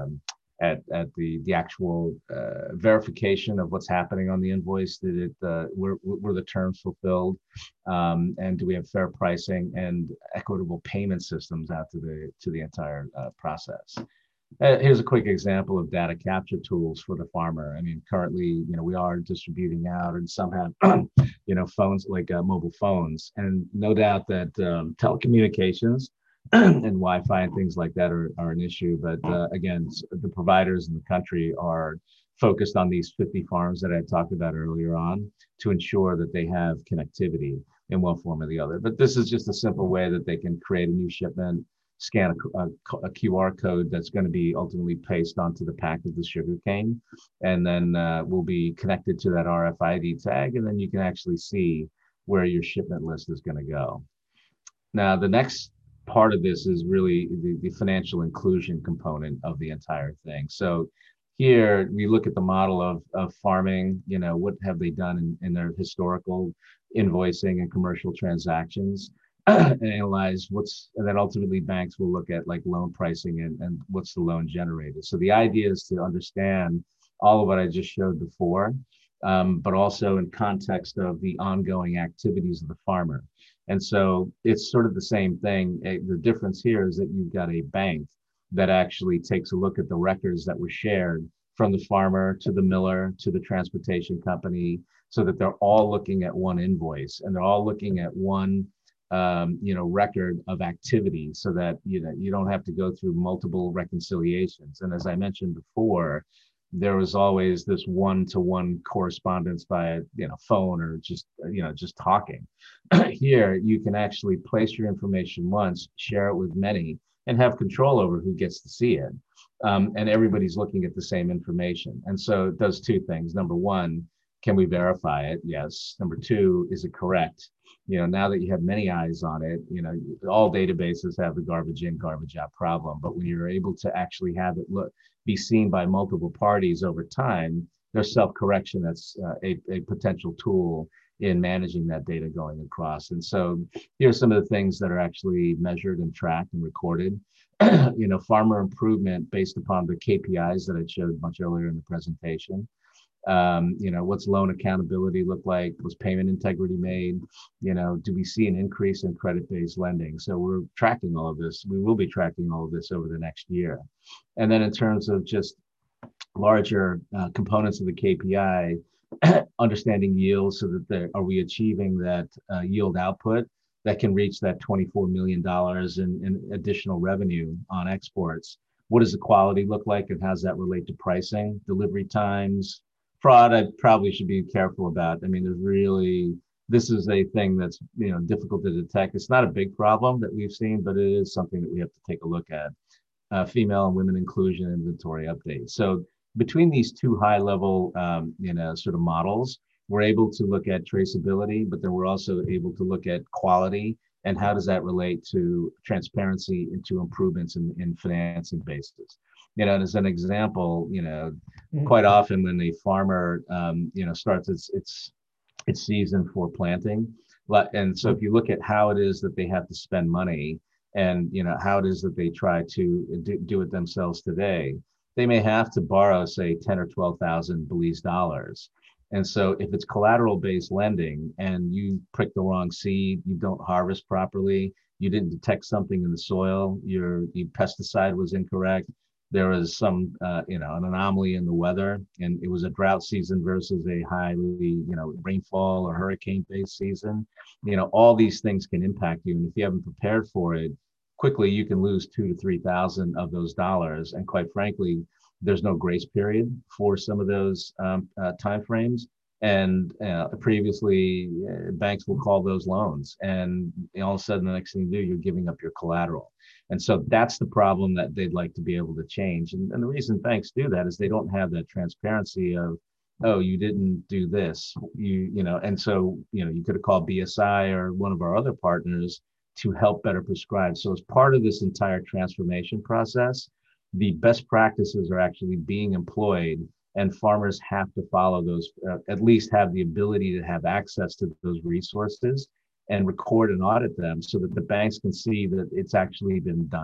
actual verification of what's happening on the invoice. Did it were the terms fulfilled, and do we have fair pricing and equitable payment systems out to the entire process? Here's a quick example of data capture tools for the farmer. I mean, currently, we are distributing out, and some have, phones like mobile phones, and no doubt that telecommunications and Wi-Fi and things like that are an issue. But again, the providers in the country are focused on these 50 farms that I talked about earlier on to ensure that they have connectivity in one form or the other. But this is just a simple way that they can create a new shipment, scan a QR code that's going to be ultimately pasted onto the pack of the sugarcane, and then will be connected to that RFID tag, and then you can actually see where your shipment list is going to go. Now, the next part of this is really the financial inclusion component of the entire thing. So here we look at the model of farming, what have they done in their historical invoicing and commercial transactions, and analyze and then ultimately banks will look at like loan pricing and what's the loan generated. So the idea is to understand all of what I just showed before, but also in context of the ongoing activities of the farmer. And so it's sort of the same thing. The difference here is that you've got a bank that actually takes a look at the records that were shared from the farmer to the miller to the transportation company so that they're all looking at one invoice and they're all looking at one record of activity, so that you don't have to go through multiple reconciliations. And as I mentioned before, there was always this one-to-one correspondence via phone or just talking. Here you can actually place your information once, share it with many, and have control over who gets to see it. And everybody's looking at the same information. And so it does two things. Number one, can we verify it? Yes. Number two, is it correct? Now that you have many eyes on it, all databases have the garbage in, garbage out problem. But when you're able to actually have it be seen by multiple parties over time, there's self-correction that's a potential tool in managing that data going across. And so here's some of the things that are actually measured and tracked and recorded. Farmer improvement based upon the KPIs that I showed much earlier in the presentation. What's loan accountability look like? Was payment integrity made? Do we see an increase in credit-based lending? So we're tracking all of this. We will be tracking all of this over the next year. And then in terms of just larger components of the KPI, understanding yield, so that are we achieving that yield output that can reach that $24 million in additional revenue on exports? What does the quality look like, and how does that relate to pricing, delivery times? Fraud, I probably should be careful about. I mean, this is a thing that's difficult to detect. It's not a big problem that we've seen, but it is something that we have to take a look at. Female and women inclusion inventory update. So between these two high level, sort of models, we're able to look at traceability, but then we're also able to look at quality and how does that relate to transparency into improvements in financing bases. And as an example, quite often when the farmer, starts its season for planting, and so if you look at how it is that they have to spend money, and how it is that they try to do it themselves today, they may have to borrow, say, 10 or 12,000 Belize dollars. And so if it's collateral-based lending and you prick the wrong seed, you don't harvest properly, you didn't detect something in the soil, your pesticide was incorrect, there was some, an anomaly in the weather, and it was a drought season versus a highly, rainfall or hurricane-based season. All these things can impact you, and if you haven't prepared for it, quickly you can lose 2,000 to 3,000 of those dollars. And quite frankly, there's no grace period for some of those timeframes. And previously, banks will call those loans, and all of a sudden, the next thing you do, you're giving up your collateral. And so that's the problem that they'd like to be able to change. And the reason banks do that is they don't have that transparency of, oh, you didn't do this, and so you could have called BSI or one of our other partners to help better prescribe. So as part of this entire transformation process, the best practices are actually being employed, and farmers have to follow those, at least have the ability to have access to those resources and record and audit them so that the banks can see that it's actually been done.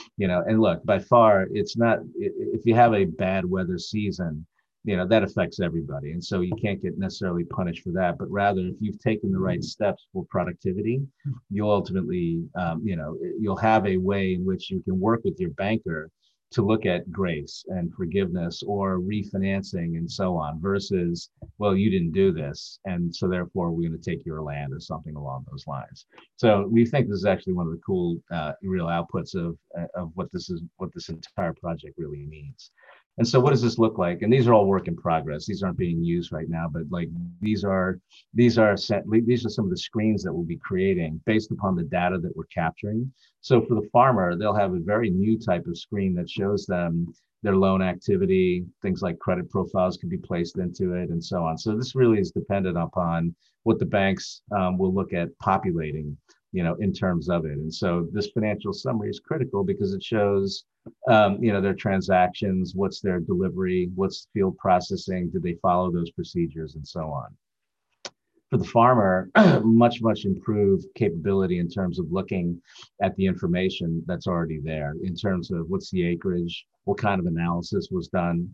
And look, by far, it's not, if you have a bad weather season, that affects everybody. And so you can't get necessarily punished for that, but rather if you've taken the right steps for productivity, you'll ultimately, you'll have a way in which you can work with your banker to look at grace and forgiveness or refinancing and so on, versus, well, you didn't do this, and so therefore we're going to take your land or something along those lines. So we think this is actually one of the cool real outputs of what this entire project really means. And so what does this look like? And these are all work in progress. These aren't being used right now, but like these are some of the screens that we'll be creating based upon the data that we're capturing. So for the farmer, they'll have a very new type of screen that shows them their loan activity, things like credit profiles can be placed into it and so on. So this really is dependent upon what the banks will look at populating, in terms of it. And so this financial summary is critical because it shows, their transactions, what's their delivery, what's field processing, do they follow those procedures and so on. For the farmer, much improved capability in terms of looking at the information that's already there in terms of what's the acreage, what kind of analysis was done,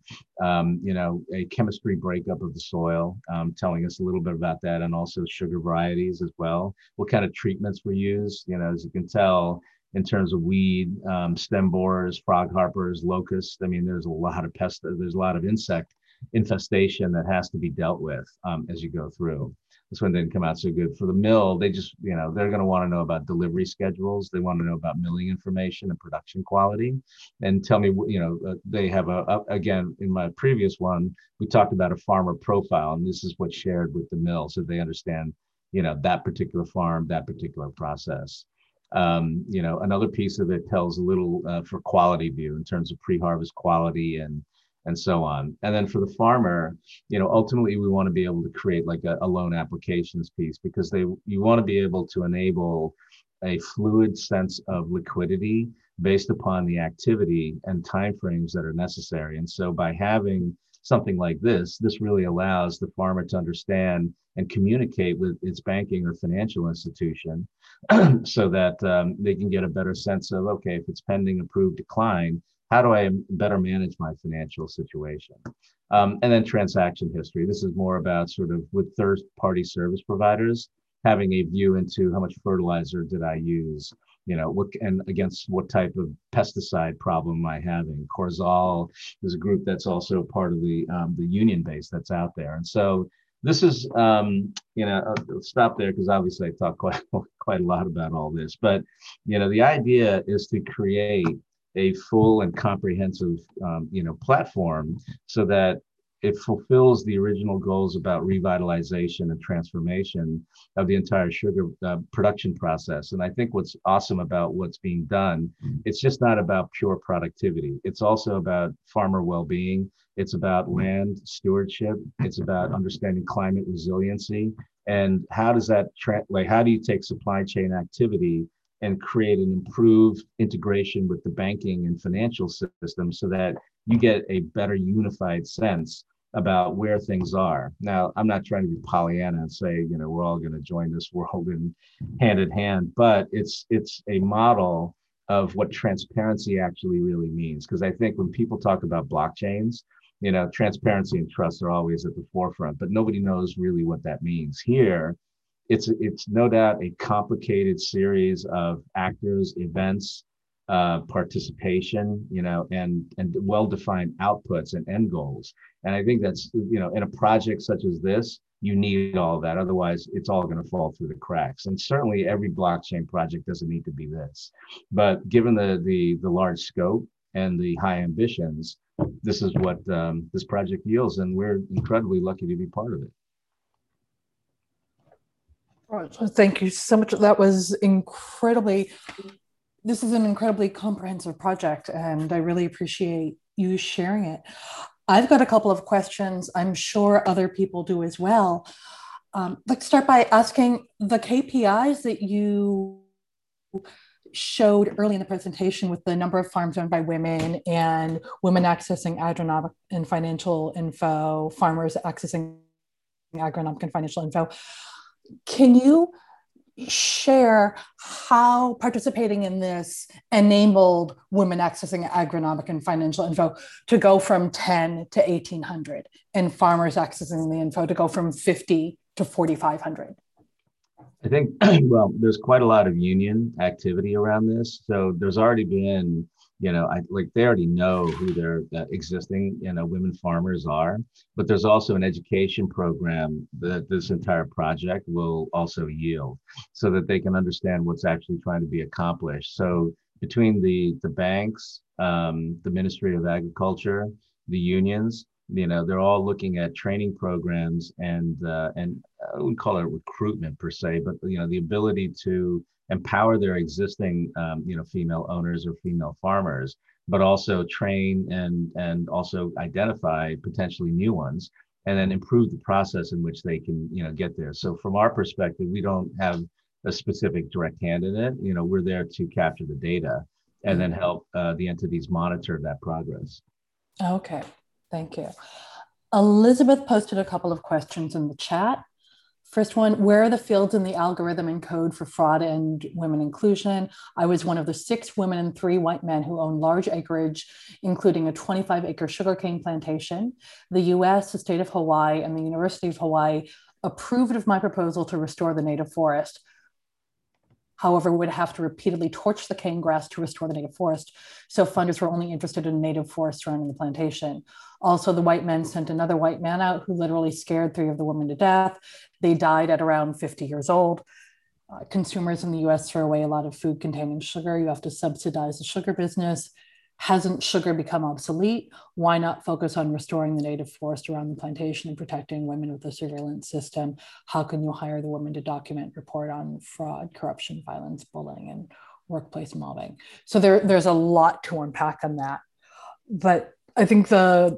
a chemistry breakup of the soil, telling us a little bit about that, and also sugar varieties as well, what kind of treatments were used. As you can tell, in terms of weed, stem borers, frog harpers, locusts, I mean, there's a lot of pests, there's a lot of insect infestation that has to be dealt with as you go through. This one didn't come out so good. For the mill, they just, you know, they're going to want to know about delivery schedules. They want to know about milling information and production quality. And tell me, you know, they have again, in my previous one, we talked about a farmer profile, and this is what's shared with the mill, so they understand, you know, that particular farm, that particular process. You know, another piece of it tells a little for quality view in terms of pre-harvest quality and so on. And then for the farmer, you know, ultimately we want to be able to create like a loan applications piece, because you want to be able to enable a fluid sense of liquidity based upon the activity and timeframes that are necessary. And so by having something like this really allows the farmer to understand and communicate with its banking or financial institution so that they can get a better sense of, okay, if it's pending approved decline, how do I better manage my financial situation? And then transaction history. This is more about sort of with third-party service providers, having a view into how much fertilizer did I use, you know, and against what type of pesticide problem am I having. Corzal is a group that's also part of the union base that's out there. And so this is, you know, I'll stop there because obviously I talk quite a lot about all this, but, you know, the idea is to create a full and comprehensive, you know, platform so that it fulfills the original goals about revitalization and transformation of the entire sugar production process. And I think what's awesome about what's being done, it's just not about pure productivity. It's also about farmer well-being. It's about land stewardship. It's about understanding climate resiliency. And how does that, how do you take supply chain activity and create an improved integration with the banking and financial system so that you get a better unified sense about where things are. Now, I'm not trying to be Pollyanna and say, you know, we're all going to join this world in hand, but it's a model of what transparency actually really means. Because I think when people talk about blockchains, you know, transparency and trust are always at the forefront, but nobody knows really what that means. Here, it's no doubt a complicated series of actors, events, participation, you know, and well-defined outputs and end goals. And I think that's, you know, in a project such as this, you need all of that. Otherwise, it's all going to fall through the cracks. And certainly every blockchain project doesn't need to be this. But given the large scope and the high ambitions, this is what this project yields. And we're incredibly lucky to be part of it. Thank you so much. That was incredibly, this is an incredibly comprehensive project, and I really appreciate you sharing it. I've got a couple of questions. I'm sure other people do as well. Let's start by asking the KPIs that you showed early in the presentation with the number of farms owned by women and women accessing agronomic and financial info, farmers accessing agronomic and financial info. Can you share how participating in this enabled women accessing agronomic and financial info to go from 10 to 1,800 and farmers accessing the info to go from 50 to 4,500? I think, well, there's quite a lot of union activity around this. So there's already been, you know, they already know who their existing, you know, women farmers are, but there's also an education program that this entire project will also yield so that they can understand what's actually trying to be accomplished. So between the banks, the Ministry of Agriculture, the unions, you know, they're all looking at training programs and I wouldn't call it recruitment per se, but, you know, the ability to empower their existing, you know, female owners or female farmers, but also train and also identify potentially new ones, and then improve the process in which they can, you know, get there. So from our perspective, we don't have a specific direct hand in it. You know, we're there to capture the data and then help the entities monitor that progress. Okay, thank you. Elizabeth posted a couple of questions in the chat. First one, where are the fields in the algorithm and code for fraud and women inclusion? I was one of the 6 women and 3 white men who own large acreage, including a 25-acre sugarcane plantation. The US, the state of Hawaii, and the University of Hawaii approved of my proposal to restore the native forest. however, would have to repeatedly torch the cane grass to restore the native forest. So funders were only interested in native forest surrounding the plantation. Also, the white men sent another white man out who literally scared 3 of the women to death. They died at around 50 years old. Consumers in the US throw away a lot of food containing sugar. You have to subsidize the sugar business. Hasn't sugar become obsolete? Why not focus on restoring the native forest around the plantation and protecting women with the surveillance system? How can you hire the women to document, report on fraud, corruption, violence, bullying, and workplace mobbing? So there's a lot to unpack on that. But I think a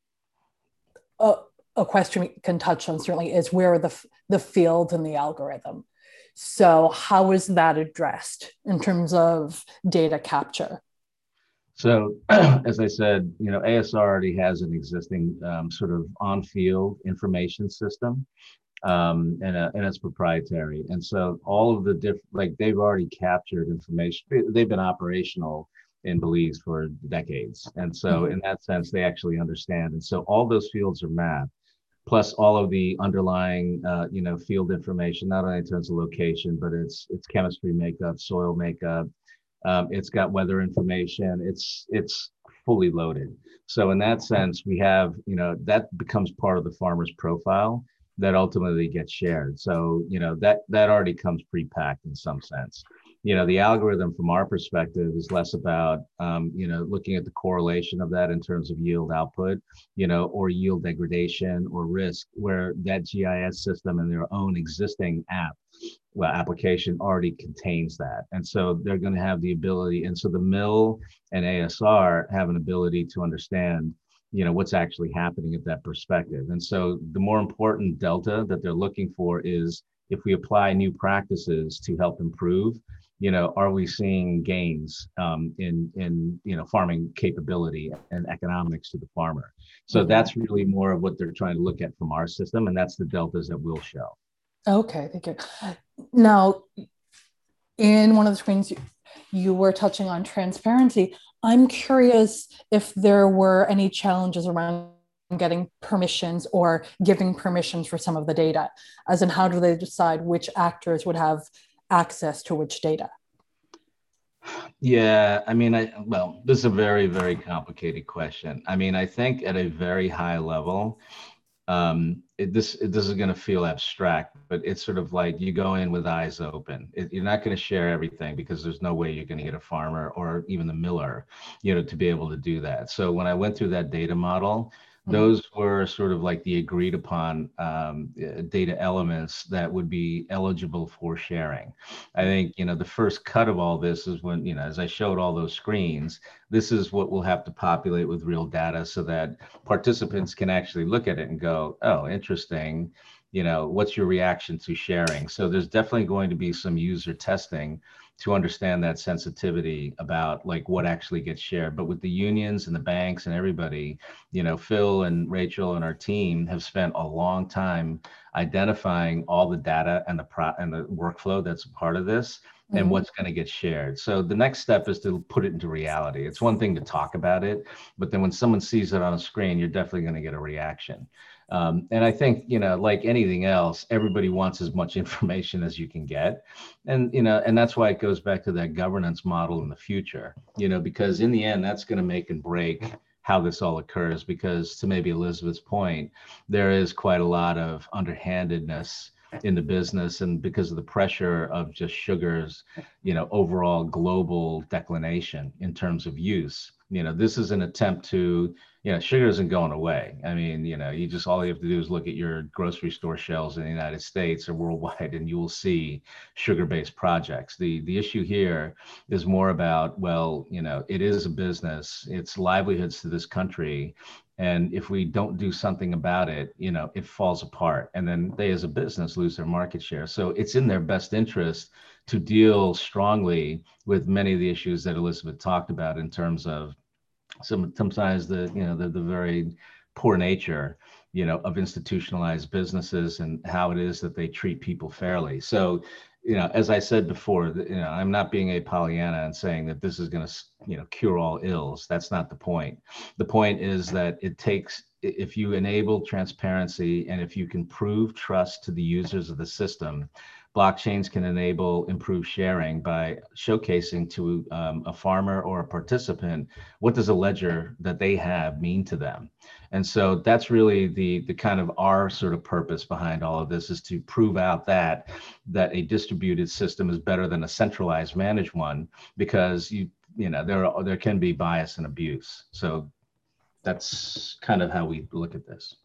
question we can touch on certainly is where are the fields in the algorithm? So how is that addressed in terms of data capture? So, as I said, ASR already has an existing sort of on-field information system, and it's proprietary. And so all of the different, they've already captured information. They've been operational in Belize for decades. And so in that sense, they actually understand. And so all those fields are mapped, plus all of the underlying, field information, not only in terms of location, but it's chemistry makeup, soil makeup. It's got weather information. It's fully loaded. So in that sense, we have, that becomes part of the farmer's profile that ultimately gets shared. So, that already comes pre-packed in some sense. The algorithm from our perspective is less about, looking at the correlation of that in terms of yield output, or yield degradation or risk, where that GIS system and their own existing application already contains that. And so they're going to have the ability. And so the mill and ASR have an ability to understand, what's actually happening at that perspective. And so the more important delta that they're looking for is if we apply new practices to help improve, are we seeing gains in farming capability and economics to the farmer? So that's really more of what they're trying to look at from our system. And that's the deltas that we'll show. Okay, thank you. Now, in one of the screens, you were touching on transparency. I'm curious if there were any challenges around getting permissions or giving permissions for some of the data, as in how do they decide which actors would have access to which data? Yeah, this is a very, very complicated question. I think at a very high level, this is going to feel abstract, but it's sort of like you go in with eyes open. You're not going to share everything because there's no way you're going to get a farmer or even the miller, to be able to do that. So when I went through that data model, those were sort of like the agreed upon data elements that would be eligible for sharing. I think, the first cut of all this is when, as I showed all those screens, this is what we'll have to populate with real data so that participants can actually look at it and go, oh, interesting. What's your reaction to sharing? So there's definitely going to be some user testing to understand that sensitivity about what actually gets shared. But with the unions and the banks and everybody, Phil and Rachel and our team have spent a long time identifying all the data and the workflow that's a part of this and what's going to get shared. So the next step is to put it into reality. It's one thing to talk about it, but then when someone sees it on a screen, you're definitely going to get a reaction. And I think, like anything else, everybody wants as much information as you can get. And, and that's why it goes back to that governance model in the future, because in the end, that's going to make and break how this all occurs. Because to maybe Elizabeth's point, there is quite a lot of underhandedness in the business, and because of the pressure of just sugar's, overall global declination in terms of use. This is an attempt to, sugar isn't going away. You just, all you have to do is look at your grocery store shelves in the United States or worldwide, and you will see sugar-based projects. The issue here is more about, it is a business, it's livelihoods to this country. And if we don't do something about it, it falls apart. And then they as a business lose their market share. So it's in their best interest to deal strongly with many of the issues that Elizabeth talked about in terms of sometimes the very poor nature, of institutionalized businesses and how it is that they treat people fairly. So, as I said before, I'm not being a Pollyanna and saying that this is going to, cure all ills. That's not the point. The point is that it takes, if you enable transparency and if you can prove trust to the users of the system blockchains can enable improved sharing by showcasing to a farmer or a participant, what does a ledger that they have mean to them? And so that's really the kind of our sort of purpose behind all of this, is to prove out that a distributed system is better than a centralized managed one, because there can be bias and abuse. So that's kind of how we look at this.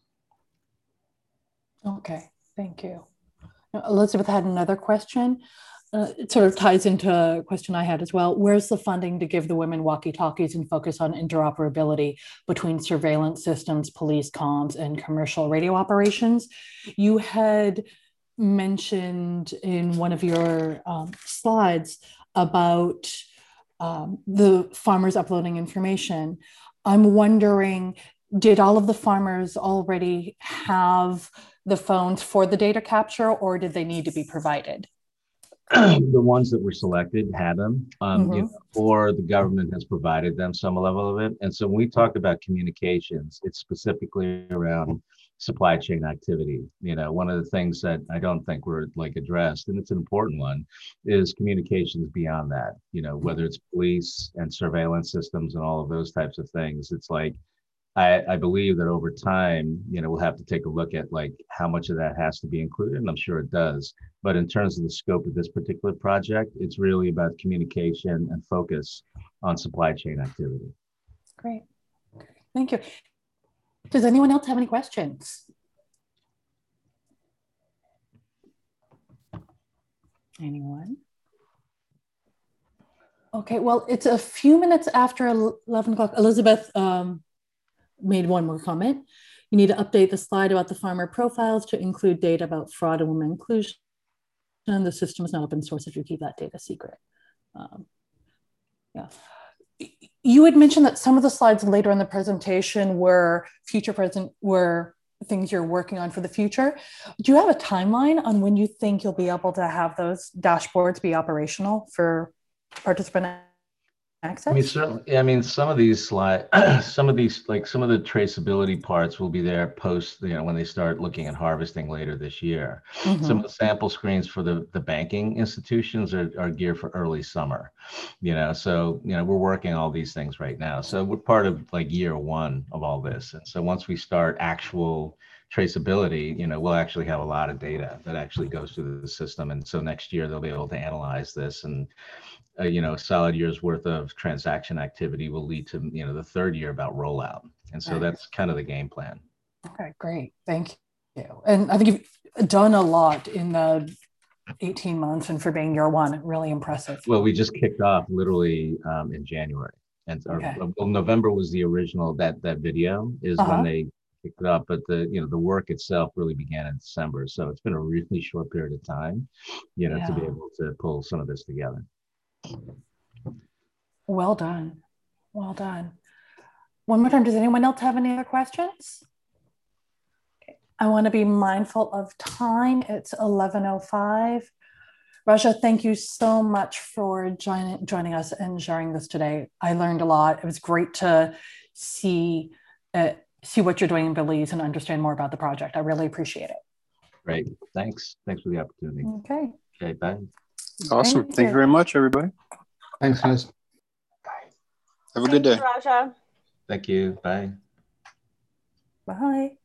Okay, thank you. Now, Elizabeth had another question. It sort of ties into a question I had as well. Where's the funding to give the women walkie-talkies and focus on interoperability between surveillance systems, police comms, and commercial radio operations? You had mentioned in one of your slides about the farmers uploading information. I'm wondering, did all of the farmers already have the phones for the data capture, or did they need to be provided? The ones that were selected had them, or the government has provided them some level of it. And so when we talk about communications, it's specifically around supply chain activity. One of the things that I don't think were addressed, and it's an important one, is communications beyond that. Whether it's police and surveillance systems and all of those types of things. It's like, I believe that over time, we'll have to take a look at how much of that has to be included, and I'm sure it does. But in terms of the scope of this particular project, it's really about communication and focus on supply chain activity. Great. Thank you. Does anyone else have any questions? Anyone? Okay, well, it's a few minutes after 11 o'clock. Elizabeth made one more comment. You need to update the slide about the farmer profiles to include data about fraud and women inclusion. The system is not open source if you keep that data secret. Yeah. You had mentioned that some of the slides later in the presentation were were things you're working on for the future. Do you have a timeline on when you think you'll be able to have those dashboards be operational for participant access? I mean, certainly. I mean, some of these slides, some of the traceability parts will be there post, when they start looking at harvesting later this year. Some of the sample screens for the banking institutions are geared for early summer. So we're working all these things right now. So we're part of year one of all this. And so once we start actual traceability, we'll actually have a lot of data that actually goes through the system. And so next year they'll be able to analyze this, and a solid year's worth of transaction activity will lead to, the third year about rollout. And so that's kind of the game plan. Okay, great. Thank you. And I think you've done a lot in the 18 months, and for being year one, really impressive. Well, we just kicked off literally in January. And November was the original, that video is when they picked it up, but the work itself really began in December. So it's been a really short period of time, to be able to pull some of this together. Well done. Well done. One more time, does anyone else have any other questions? Okay. I want to be mindful of time. It's 11:05. Raja, thank you so much for joining us and sharing this today. I learned a lot. It was great to see what you're doing in Belize and understand more about the project. I really appreciate it. Great. Thanks for the opportunity. Okay, bye. Awesome. Thank you very much, everybody. Thanks, guys. Have a good day. Raja. Thank you. Bye. Bye.